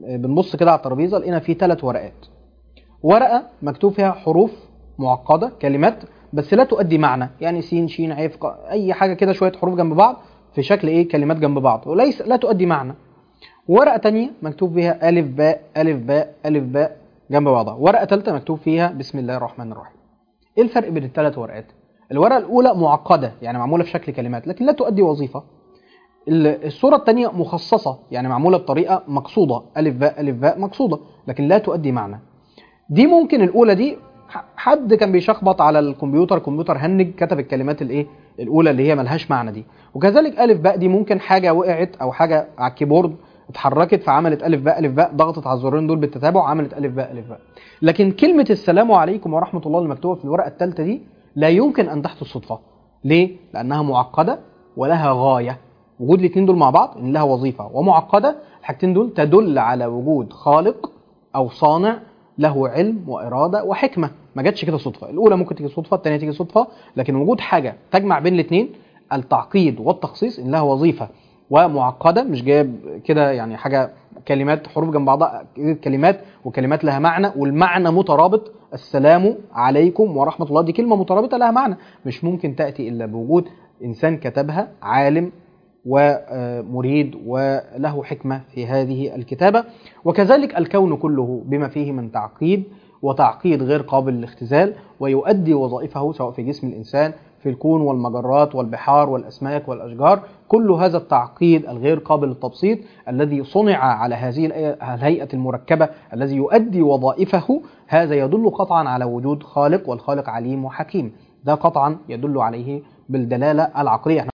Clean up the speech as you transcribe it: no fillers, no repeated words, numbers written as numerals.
بنبص كده على الترابيزه لقينا فيه 3 ورقات. ورقه مكتوب فيها حروف معقده، كلمات بس لا تؤدي معنى، يعني س ش ع ف اي حاجه كده، شويه حروف جنب بعض في شكل ايه، كلمات جنب بعض، وليس لا تؤدي معنى. ورقه تانية مكتوب فيها الف باء الف باء الف باء جنب بعضها. ورقه ثالثه مكتوب فيها بسم الله الرحمن الرحيم. ايه الفرق بين ال3 ورقات؟ الورقه الاولى معقده، يعني معموله في شكل كلمات لكن لا تؤدي وظيفه. الصوره الثانيه مخصصه، يعني معموله بطريقه مقصوده، الف باء الف باء مقصوده لكن لا تؤدي معنى. دي ممكن الاولى دي حد كان بيشخبط على الكمبيوتر هنج كتب الكلمات الايه الاولى اللي هي ملهاش معنى دي. وكذلك الف باء دي ممكن حاجه وقعت او حاجه على الكيبورد اتحركت فعملت الف باء الف باء، ضغطت على الزرارين دول بالتتابع عملت الف باء الف باء. لكن كلمه السلام عليكم ورحمه الله المكتوبه في الورقه الثالثه دي لا يمكن ان تحدث صدفه. ليه؟ لانها معقده ولها غايه. وجود الاثنين دول مع بعض ان لها وظيفه ومعقده، الحاجتين دول تدل على وجود خالق او صانع له علم واراده وحكمه، ما جاتش كده صدفه. الاولى ممكن تيجي صدفه، الثانيه تيجي صدفه، لكن وجود حاجه تجمع بين الاثنين، التعقيد والتخصيص، ان لها وظيفه ومعقده، مش جايب كده يعني حاجه كلمات حروف جنب بعضها، كلمات وكلمات لها معنى والمعنى مترابط. السلام عليكم ورحمه الله دي كلمه مترابطه لها معنى، مش ممكن تاتي الا بوجود انسان كتبها عالم ومريد وله حكمة في هذه الكتابة. وكذلك الكون كله بما فيه من تعقيد، وتعقيد غير قابل للاختزال، ويؤدي وظائفه سواء في جسم الإنسان، في الكون والمجرات والبحار والأسماك والأشجار. كل هذا التعقيد الغير قابل للتبسيط الذي صنع على هذه الهيئة المركبة الذي يؤدي وظائفه، هذا يدل قطعا على وجود خالق، والخالق عليم وحكيم. ده قطعا يدل عليه بالدلالة العقلية.